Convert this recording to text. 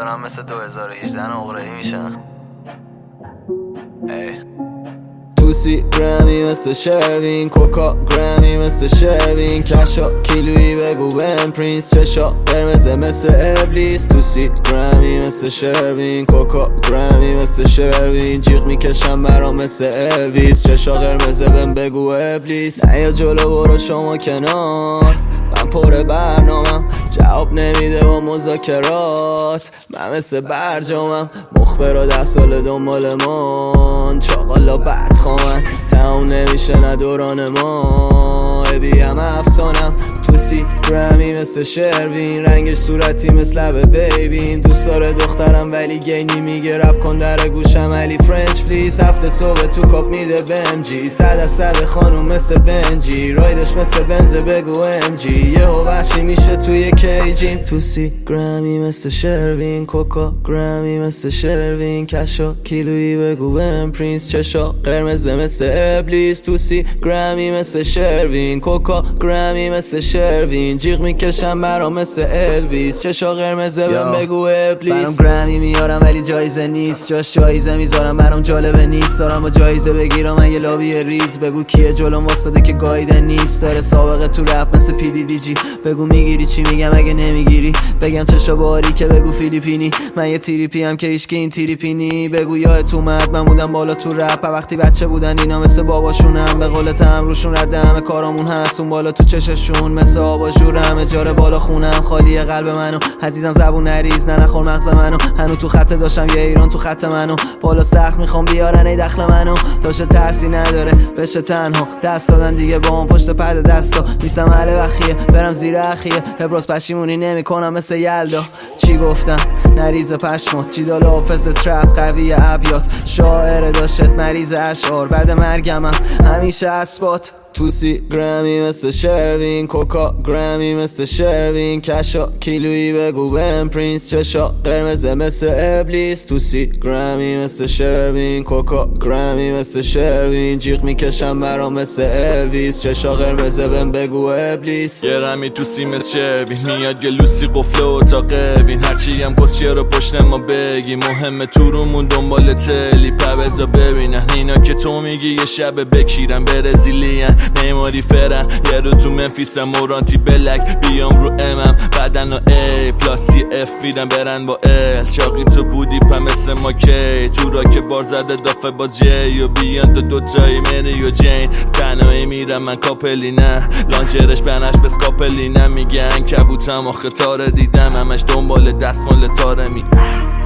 میکنم مثل 2018 نقره‌ای میشن. توسی گرمی مثل شروین، کوکا گرمی مثل شروین، کشا کیلویی بگو بهم پرینس، چشا قرمزه مثل ابلیس. توسی گرمی مثل شروین، کوکا گرمی مثل شروین، جیغ میکشم برام مثل الویس، چشا قرمزه بهم بگو ابلیس. نه یا جلو برو شما کنار، من پر برنامم جواب نمیده با مذاکرات، من مثل برجامم مخبر و 10 سال دنبال من، چاقالا بدخوامن تموم نمیشه نه دوران ما، ابیم افسانم. توسی گرمی مثل شروین، رنگش صورتی مثل لب بیبین، دوست داره دخترم ولی گینی میگه رپ کن در گوشم علی فرنچ پلیز، هفته صبح تو کاپ میده بمجی، 100 از 100 خانوم مثل بنجی، رایدش مثل بنز بگو امجی، یه وحشی میشه توی کیجیم. توسی گرمی مثل شروین، کوکا گرمی مثل شروین، کشا کیلویی بگو بهم پرینس، چشا قرمزه مثل ابلیس. توسی گرمی مثل شروین، کوکا گرمی مثل شروین، جیغ میکشم برام مثل الویس، چشا قرمزه بهم بگو ابلیس. برام گرمی میارم ولی جایزه نیست، جاش جایزه میذارم برام جالبه نیست، دارم با جایزه بگیرم من یه لابی ریز، بگو کیه جلوم واسطاده که گایده نیست، داره سابقه تو رپ مثل پی دی دی جی، بگو میگیری چی میگم اگه نمیگیری، بگم چشا باری که بگو فیلیپینی، من یه تریپی هم که هیچکی این تریپینی، بگو یادت اومد من بودم بالا تو رپ وقتی بچه بودن اینا مثل باباشونم، به قولتم روشون رد همه کارامون هست، اون بالا تو چششون مثل آباژورم، اجاره بالا خونم خالی قلب منو، عزیزم زبون نریز نه نخور مغز منو، هنو تو خط داشتم یه ایران تو خط منو، بالا سخت میخوام بیارن ای دخل منو، داشته ترسی نداره بشه تنها، دست دادن دیگه با اون پشت پرده دستا، نیستم اهل بخیه برم زیر اخیه، ابراز پشیمونی نمیکنم مثل یلدا، چی گفتم نریز پشمات، چی دال حافظ ترپ قوی ابیات، شاعر داشت مریض اشعار، بعد مرگمم همیشه اثبات. توسی گرمی مثل شروین، کوکا گرمی مثل شروین، کشا کیلویی بگو بهم پرینس، چشا قرمزه مثل ابلیس. توسی گرمی مثل شروین، کوکا گرمی مثل شروین، جیغ میکشم برام مثل الویس، چشا قرمزه بهم بگو ابلیس. یه رمی توسی مثل شروین، میاد یه لوسی قفله و تا قوین، هرچی هم کسیه رو پشت ما بگی، مهمه تو رومون دنبال تلی پبزا ببینن، اینا که تو میگی یه شب بکیرن برزیلین، نیماری فرن یه رو تو منفیسم مورانتی بلک، بیام رو امم بدن و ای پلاسی اف میدن برن با ال، چاقی تو بودی پا مثل ما کی، تو را که بار زده دافه با جی و بیان دوتایی منی و جین، تنهایی میرم من کاپلی نه، لانجرش بنش بس کاپلی نه، میگن کبوتم آخه تاره دیدم همش دنبال دستمال تاره می